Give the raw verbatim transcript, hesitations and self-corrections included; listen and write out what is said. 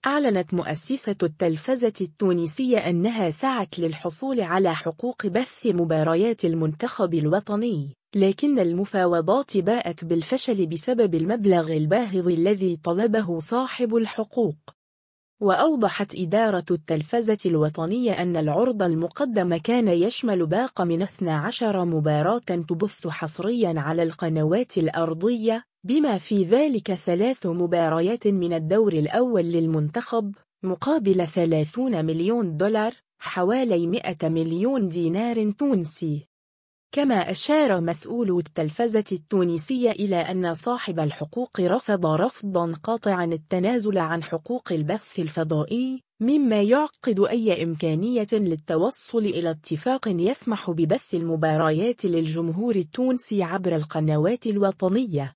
أعلنت مؤسسة التلفزة التونسية أنها سعت للحصول على حقوق بث مباريات المنتخب الوطني، لكن المفاوضات باءت بالفشل بسبب المبلغ الباهظ الذي طلبه صاحب الحقوق. وأوضحت إدارة التلفزة الوطنية أن العرض المقدم كان يشمل باق من اثنتي عشرة مباراة تبث حصرياً على القنوات الأرضية، بما في ذلك ثلاث مباريات من الدور الأول للمنتخب مقابل ثلاثين مليون دولار، حوالي مئة مليون دينار تونسي. كما أشار مسؤول التلفزة التونسية إلى أن صاحب الحقوق رفض رفضاً قاطعاً التنازل عن حقوق البث الفضائي، مما يعقد أي إمكانية للتوصل إلى اتفاق يسمح ببث المباريات للجمهور التونسي عبر القنوات الوطنية.